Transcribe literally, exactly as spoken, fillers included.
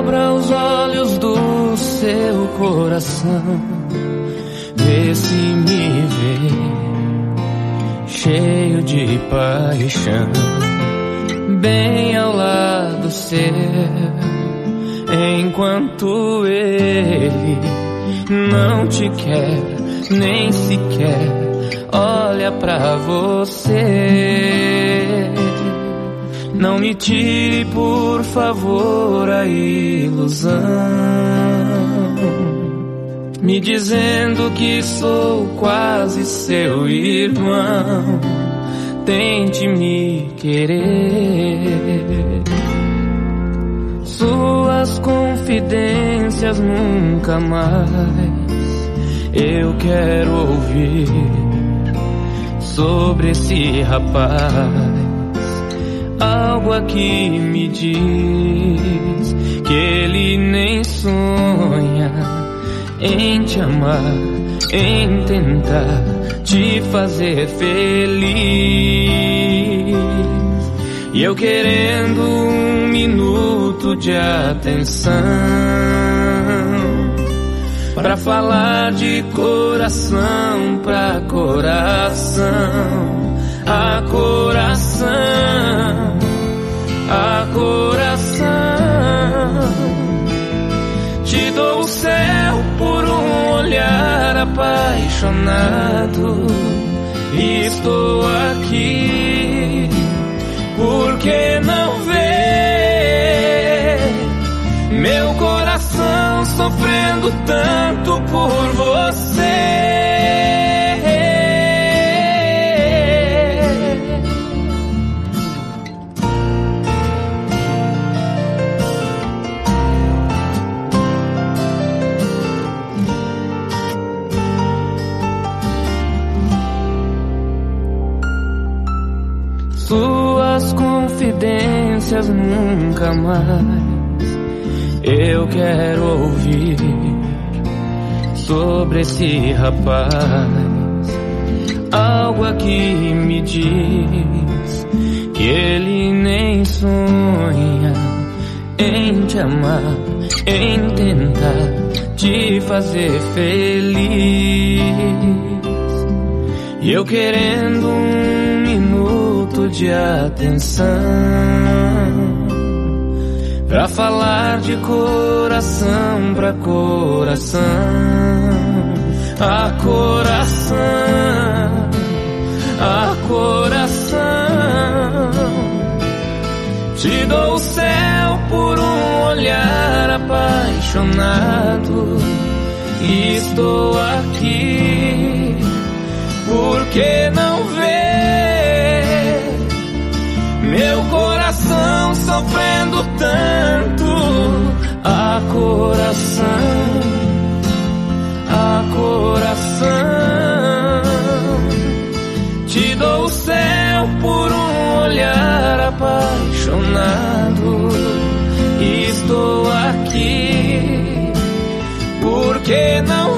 Abra os olhos do seu coração, vê se me vê cheio de paixão, bem ao lado seu, enquanto ele não te quer, nem sequer olha pra você. Não me tire, por favor, a ilusão, me dizendo que sou quase seu irmão. Tente me querer, suas confidências nunca mais eu quero ouvir sobre esse rapaz. Algo aqui me diz que ele nem sonha em te amar, em tentar te fazer feliz. E eu querendo um minuto de atenção pra falar de coração pra coração, a coração, a coração. Te dou o céu por um olhar apaixonado, e estou aqui porque não vê meu coração sofrendo tanto por você. Suas confidências nunca mais eu quero ouvir sobre esse rapaz. Algo aqui me diz que ele nem sonha em te amar, em tentar te fazer feliz. E eu querendo um minuto de atenção pra falar de coração pra coração, a coração, a coração. Te dou o céu por um olhar apaixonado, e estou aqui porque não vê meu coração sofrendo tanto, a coração, a coração. Te dou o céu por um olhar apaixonado, e estou aqui porque não